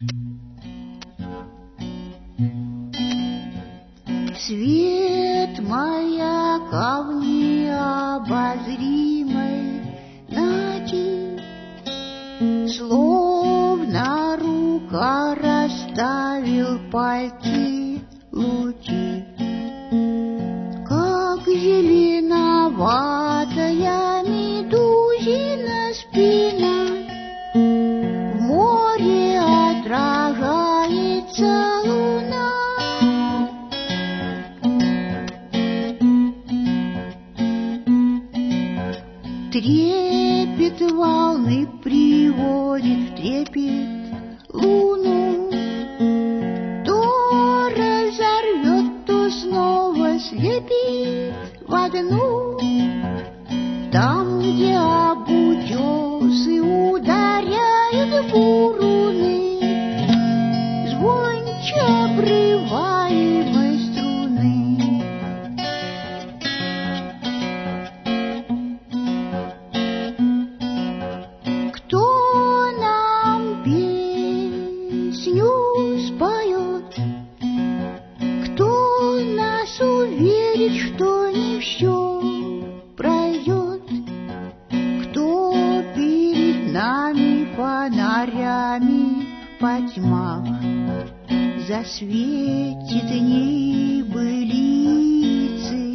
Свет маяка в необозримой ночи, словно рука расставил пальцы лучи, как зеленоватая медузина спина в море отражается луна. Трепет волны приводит в трепет луну, то разорвет, то снова слепит в одну. Там, где об утесы ударяют буруны, звонче обрываемой струны. Кто нам песню споет, кто нас уверит, что не все пройдет, кто перед нами фонарями в потьмах засветит небылицы.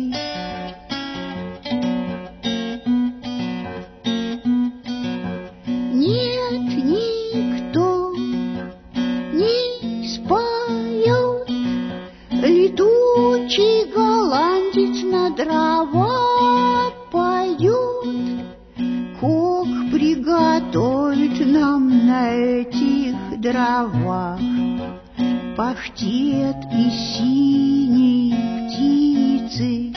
Нет, никто не споет, летучий голландец на дрова поет, как приготовить нам на этих дровах паштет из синей птицы.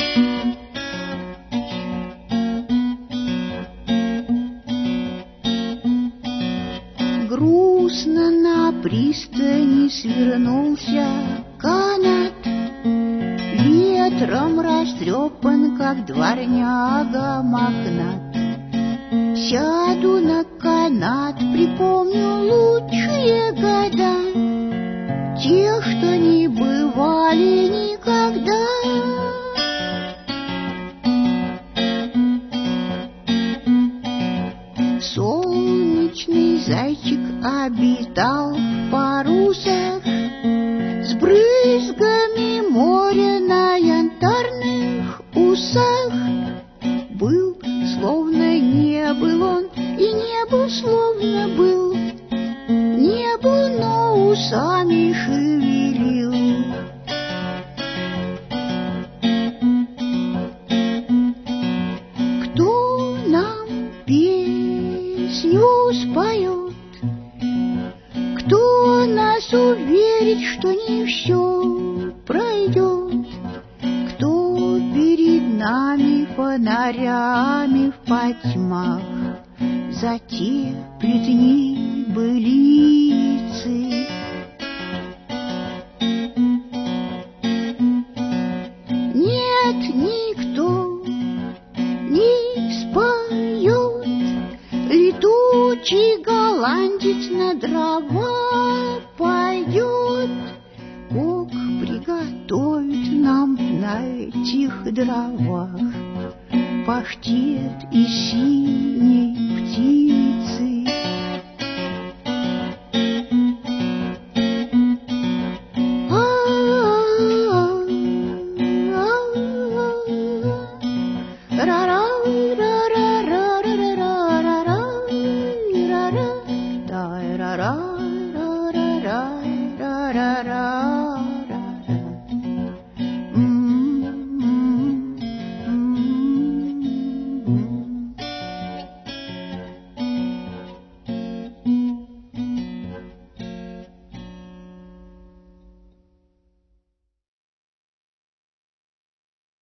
Грустно на пристани свернулся канат, ветром растрепан, как дворняга мохнат. Сяду на канат, припомню лучшие года, тех, что не бывали никогда. Солнечный зайчик обитал в парусах с брызгами моря на янтарных усах. Был, словно не был он, и не был, словно был. Не был, но усами шевелил. Кто нам песню споет, кто нас уверит, что не все пройдет, кто перед нами фонарями в потьмах затеплит небылицы. Нет, никто не споет, летучий голландец на дрова пойдет, как приготовить нам на этих дровах паштет из синей птицы.